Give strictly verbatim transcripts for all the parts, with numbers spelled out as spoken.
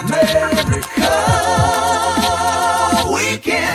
America Weekend.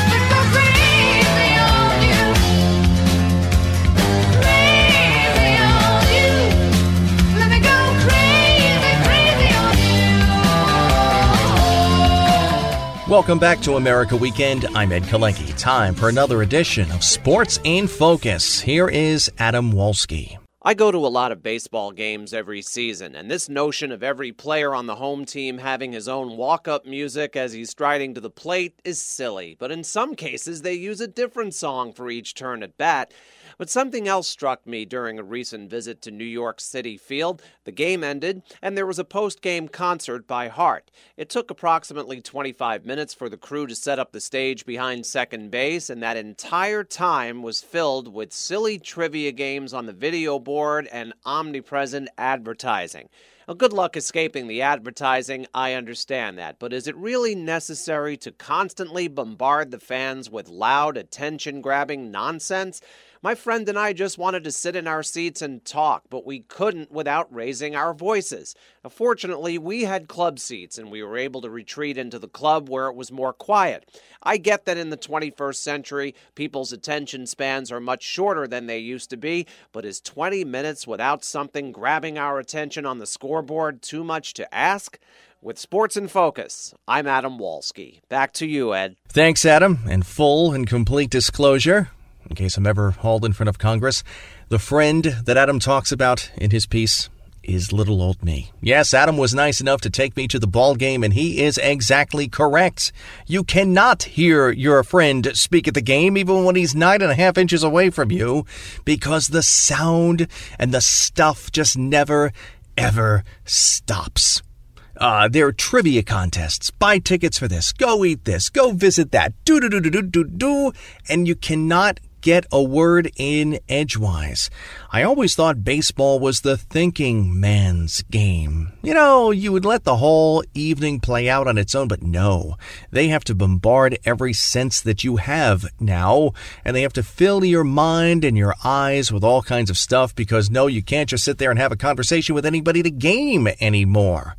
Welcome back to America Weekend. I'm Ed Kalenke. Time for another edition of Sports in Focus. Here is Adam Wolski. I go to a lot of baseball games every season, and this notion of every player on the home team having his own walk-up music as he's striding to the plate is silly. But in some cases, they use a different song for each turn at bat. But something else struck me during a recent visit to New York City Field. The game ended, and there was a post-game concert by Heart. It took approximately twenty-five minutes for the crew to set up the stage behind second base, and that entire time was filled with silly trivia games on the video board and omnipresent advertising. Well, good luck escaping the advertising, I understand that, but is it really necessary to constantly bombard the fans with loud, attention-grabbing nonsense? My friend and I just wanted to sit in our seats and talk, but we couldn't without raising our voices. Now, fortunately, we had club seats, and we were able to retreat into the club where it was more quiet. I get that in the twenty-first century, people's attention spans are much shorter than they used to be, but is twenty minutes without something grabbing our attention on the scoreboard too much to ask? With Sports in Focus, I'm Adam Wolski. Back to you, Ed. Thanks, Adam. And full and complete disclosure, in case I'm ever hauled in front of Congress, the friend that Adam talks about in his piece is little old me. Yes, Adam was nice enough to take me to the ball game, and he is exactly correct. You cannot hear your friend speak at the game, even when he's nine and a half inches away from you, because the sound and the stuff just never, ever stops. Uh, there are trivia contests. Buy tickets for this. Go eat this. Go visit that. Do do do do do do do. And you cannot get a word in edgewise. I always thought baseball was the thinking man's game. You know, you would let the whole evening play out on its own, but no. They have to bombard every sense that you have now, and they have to fill your mind and your eyes with all kinds of stuff because, no, you can't just sit there and have a conversation with anybody to game anymore.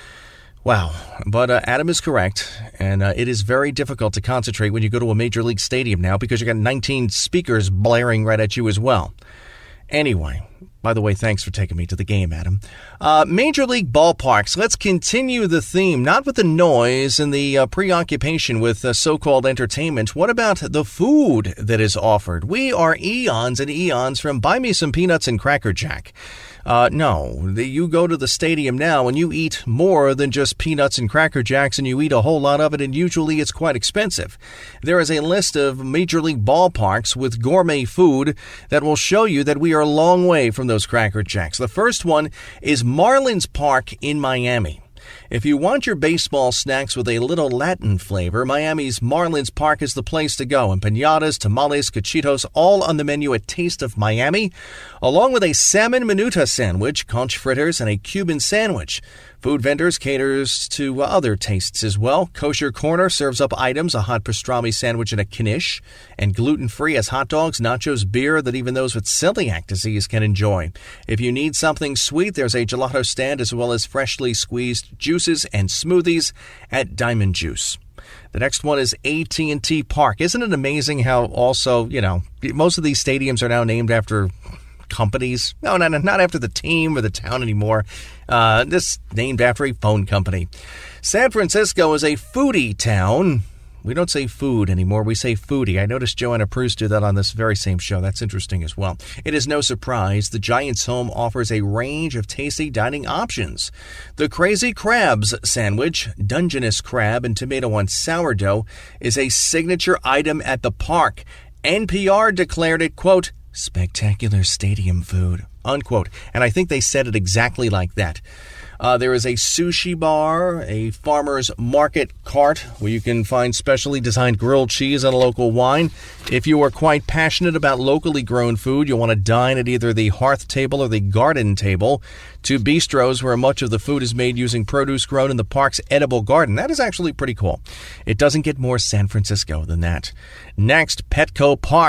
Wow, but uh, Adam is correct, and uh, it is very difficult to concentrate when you go to a major league stadium now because you got nineteen speakers blaring right at you as well. Anyway, by the way, thanks for taking me to the game, Adam. Uh, major league ballparks, let's continue the theme, not with the noise and the uh, preoccupation with uh, so-called entertainment. What about the food that is offered? We are eons and eons from buy me some peanuts and Cracker Jack. Uh, no, the, you go to the stadium now and you eat more than just peanuts and Cracker Jacks, and you eat a whole lot of it, and usually it's quite expensive. There is a list of major league ballparks with gourmet food that will show you that we are a long way from those Cracker Jacks. The first one is Marlins Park in Miami. If you want your baseball snacks with a little Latin flavor, Miami's Marlins Park is the place to go. And piñatas, tamales, cachitos, all on the menu at Taste of Miami, along with a salmon minuta sandwich, conch fritters, and a Cuban sandwich. Food vendors caters to other tastes as well. Kosher Corner serves up items, a hot pastrami sandwich and a knish, and gluten-free as hot dogs, nachos, beer that even those with celiac disease can enjoy. If you need something sweet, there's a gelato stand as well as freshly squeezed juices and smoothies at Diamond Juice. The next one is A T and T Park. Isn't it amazing how also, you know, most of these stadiums are now named after companies? No, no, no, not after the team or the town anymore. Uh, this named after a phone company. San Francisco is a foodie town. We don't say food anymore. We say foodie. I noticed Joanna Proust do that on this very same show. That's interesting as well. It is no surprise the Giants home offers a range of tasty dining options. The Crazy Crabs sandwich, Dungeness crab and tomato on sourdough, is a signature item at the park. N P R declared it, quote, spectacular stadium food, unquote. And I think they said it exactly like that. Uh, there is a sushi bar, a farmer's market cart where you can find specially designed grilled cheese and a local wine. If you are quite passionate about locally grown food, you'll want to dine at either the Hearth Table or the Garden Table, two bistros where much of the food is made using produce grown in the park's edible garden. That is actually pretty cool. It doesn't get more San Francisco than that. Next, Petco Park.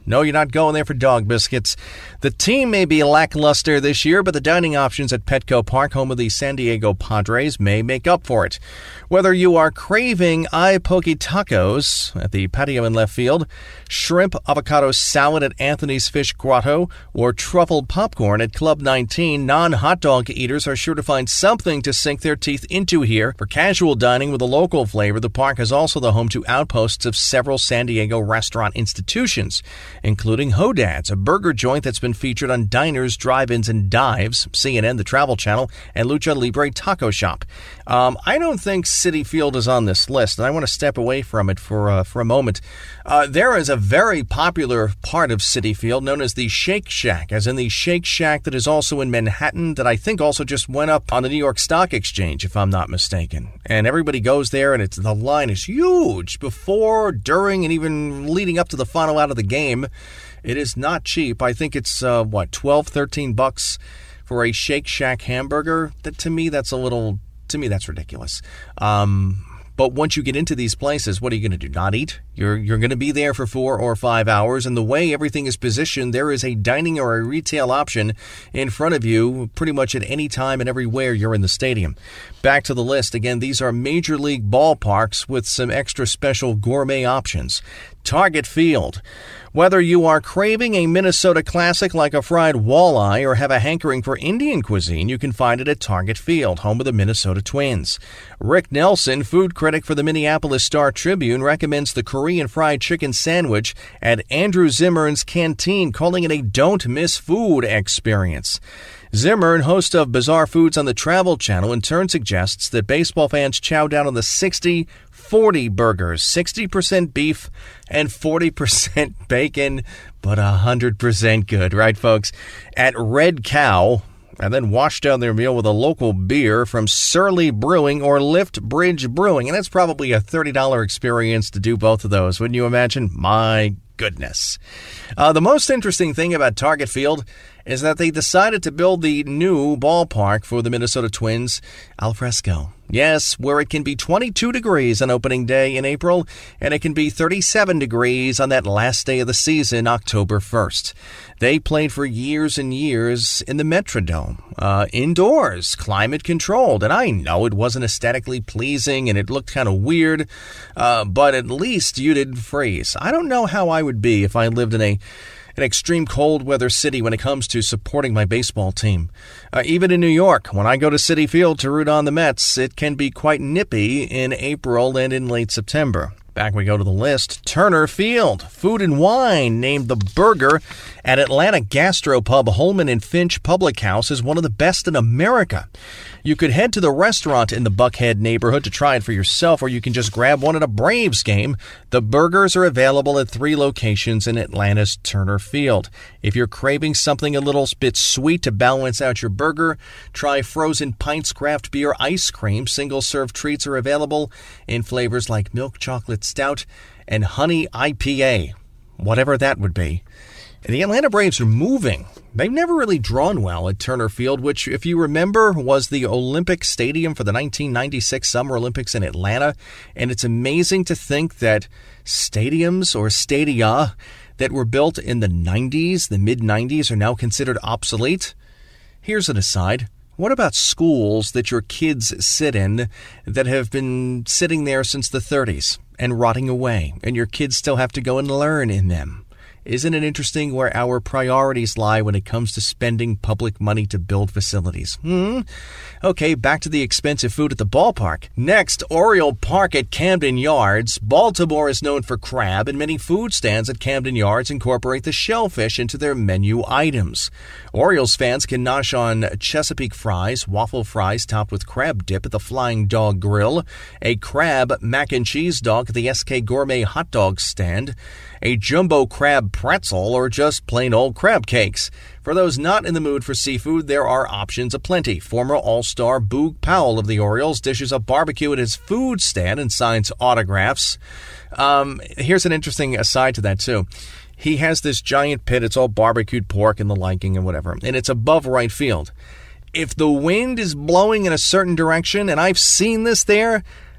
No, you're not going there for dog biscuits. The team may be lackluster this year, but the dining options at Petco Park, home of the San Diego Padres, may make up for it. Whether you are craving iPoke tacos at the patio in left field, shrimp avocado salad at Anthony's Fish Grotto, or truffle popcorn at Club nineteen, non-hot dog eaters are sure to find something to sink their teeth into here. For casual dining with a local flavor, the park is also the home to outposts of several San Diego restaurant institutions, including Hodad's, a burger joint that's been featured on diners, drive-ins, and dives, C N N, the Travel Channel, and Lucha Libre Taco Shop. Um, I don't think Citi Field is on this list, and I want to step away from it for uh, for a moment. Uh, there is a very popular part of Citi Field known as the Shake Shack, as in the Shake Shack that is also in Manhattan, that I think also just went up on the New York Stock Exchange, if I'm not mistaken. And everybody goes there, and it's the line is huge before, during, and even leading up to the final out of the game. It is not cheap. I think it's, uh, what, twelve, thirteen bucks for a Shake Shack hamburger? That, to me, that's a little, to me, that's ridiculous. Um... But once you get into these places, what are you going to do? Not eat? You're you're going to be there for four or five hours, and the way everything is positioned, there is a dining or a retail option in front of you pretty much at any time and everywhere you're in the stadium. Back to the list. Again, these are major league ballparks with some extra special gourmet options. Target Field. Whether you are craving a Minnesota classic like a fried walleye or have a hankering for Indian cuisine, you can find it at Target Field, home of the Minnesota Twins. Rick Nelson, food critic for the Minneapolis Star-Tribune, recommends the Korean fried chicken sandwich at Andrew Zimmern's Canteen, calling it a don't-miss food experience. Zimmern, host of Bizarre Foods on the Travel Channel, in turn suggests that baseball fans chow down on the sixty forty burgers, sixty percent beef and forty percent bacon, but one hundred percent good, right, folks? At Red Cow, and then wash down their meal with a local beer from Surly Brewing or Lift Bridge Brewing. And that's probably a thirty dollars experience to do both of those, wouldn't you imagine? My goodness. Uh, the most interesting thing about Target Field is that they decided to build the new ballpark for the Minnesota Twins al fresco. Yes, where it can be twenty-two degrees on opening day in April, and it can be thirty-seven degrees on that last day of the season, October first. They played for years and years in the Metrodome, uh, indoors, climate-controlled, and I know it wasn't aesthetically pleasing and it looked kind of weird, uh, but at least you didn't freeze. I don't know how I would be if I lived in a an extreme cold weather city when it comes to supporting my baseball team. Uh, even in New York, when I go to Citi Field to root on the Mets, it can be quite nippy in April and in late September. Back we go to the list. Turner Field. Food and Wine named the burger at Atlanta Gastropub Holman and Finch Public House is one of the best in America. You could head to the restaurant in the Buckhead neighborhood to try it for yourself, or you can just grab one at a Braves game. The burgers are available at three locations in Atlanta's Turner Field. If you're craving something a little bit sweet to balance out your burger, try Frozen Pints Craft Beer Ice Cream. Single-serve treats are available in flavors like milk chocolate stout and honey I P A, whatever that would be. The Atlanta Braves are moving. They've never really drawn well at Turner Field, which, if you remember, was the Olympic Stadium for the nineteen ninety-six Summer Olympics in Atlanta. And it's amazing to think that stadiums or stadia that were built in the nineties, the mid-nineties, are now considered obsolete. Here's an aside. What about schools that your kids sit in that have been sitting there since the thirties and rotting away, and your kids still have to go and learn in them? Isn't it interesting where our priorities lie when it comes to spending public money to build facilities? Hmm? Okay, back to the expensive food at the ballpark. Next, Oriole Park at Camden Yards. Baltimore is known for crab, and many food stands at Camden Yards incorporate the shellfish into their menu items. Orioles fans can nosh on Chesapeake fries, waffle fries topped with crab dip at the Flying Dog Grill, a crab mac and cheese dog at the S K Gourmet hot dog stand, a jumbo crab pretzel, or just plain old crab cakes. For those not in the mood for seafood, there are options aplenty. Former All-Star Boog Powell of the Orioles dishes up barbecue at his food stand and signs autographs. Um, here's an interesting aside to that, too. He has this giant pit. It's all barbecued pork and the liking and whatever, and it's above right field. If the wind is blowing in a certain direction, and I've seen this there,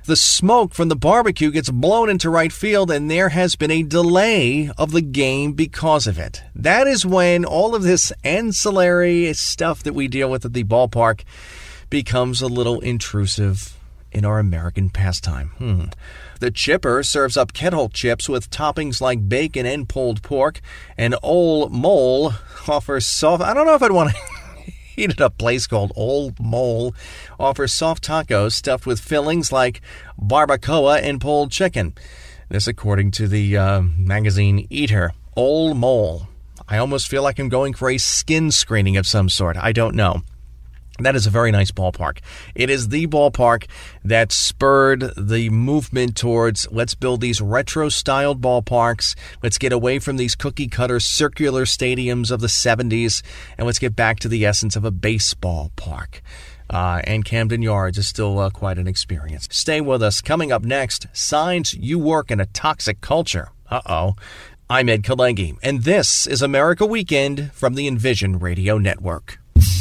The smoke from the barbecue gets blown into right field, and there has been a delay of the game because of it. That is when all of this ancillary stuff that we deal with at the ballpark becomes a little intrusive in our American pastime. Hmm. The Chipper serves up kettle chips with toppings like bacon and pulled pork, and Old Mole offers soft... I don't know if I'd want to eat at a place called Old Mole. Offers soft tacos stuffed with fillings like barbacoa and pulled chicken. This according to the uh, magazine Eater. Old Mole. I almost feel like I'm going for a skin screening of some sort. I don't know. That is a very nice ballpark. It is the ballpark that spurred the movement towards let's build these retro-styled ballparks. Let's get away from these cookie-cutter circular stadiums of the seventies, and let's get back to the essence of a baseball park. Uh, and Camden Yards is still uh, quite an experience. Stay with us. Coming up next, signs you work in a toxic culture. Uh-oh. I'm Ed Kalengi, and this is America Weekend from the Envision Radio Network.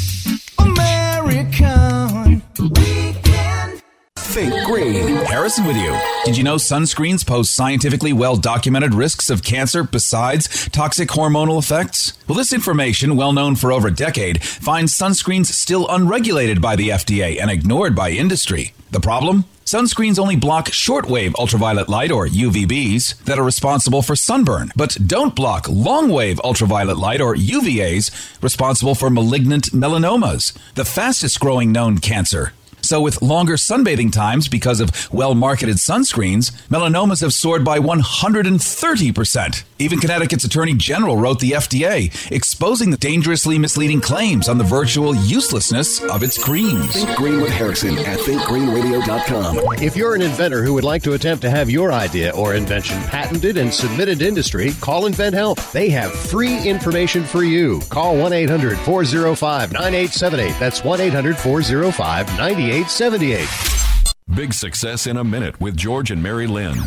American Weekend. Think Green. Harrison with you. Did you know sunscreens pose scientifically well-documented risks of cancer besides toxic hormonal effects? Well, this information, well known for over a decade, finds sunscreens still unregulated by the F D A and ignored by industry. The problem? Sunscreens only block shortwave ultraviolet light, or U V Bs, that are responsible for sunburn, but don't block longwave ultraviolet light, or U V As, responsible for malignant melanomas, the fastest growing known cancer. So with longer sunbathing times because of well-marketed sunscreens, melanomas have soared by one hundred thirty percent. Even Connecticut's Attorney General wrote the F D A, exposing the dangerously misleading claims on the virtual uselessness of its creams. Think Green with Harrison at think green radio dot com. If you're an inventor who would like to attempt to have your idea or invention patented and submitted to industry, call InventHelp. They have free information for you. Call one eight hundred four oh five nine eight seven eight. That's one eight hundred four oh five nine eight seven eight. Big Success in a Minute with George and Mary Lynn.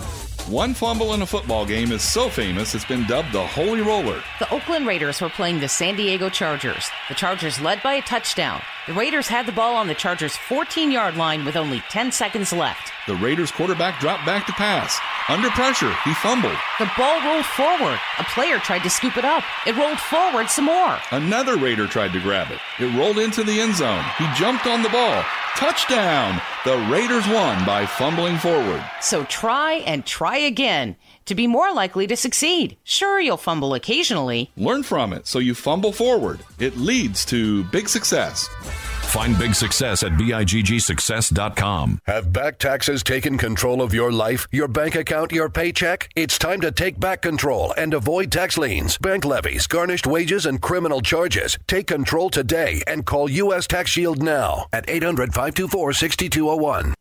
One fumble in a football game is so famous it's been dubbed the Holy Roller. The Oakland Raiders were playing the San Diego Chargers. The Chargers led by a touchdown. The Raiders had the ball on the Chargers' fourteen-yard line with only ten seconds left. The Raiders quarterback dropped back to pass. Under pressure, he fumbled. The ball rolled forward. A player tried to scoop it up. It rolled forward some more. Another Raider tried to grab it. It rolled into the end zone. He jumped on the ball. Touchdown! The Raiders won by fumbling forward. So try and try again to be more likely to succeed. Sure, you'll fumble occasionally. Learn from it so you fumble forward. It leads to big success. Find Big Success at big success dot com. Have back taxes taken control of your life, your bank account, your paycheck? It's time to take back control and avoid tax liens, bank levies, garnished wages, and criminal charges. Take control today and call U S Tax Shield now at eight hundred five two four six two zero one.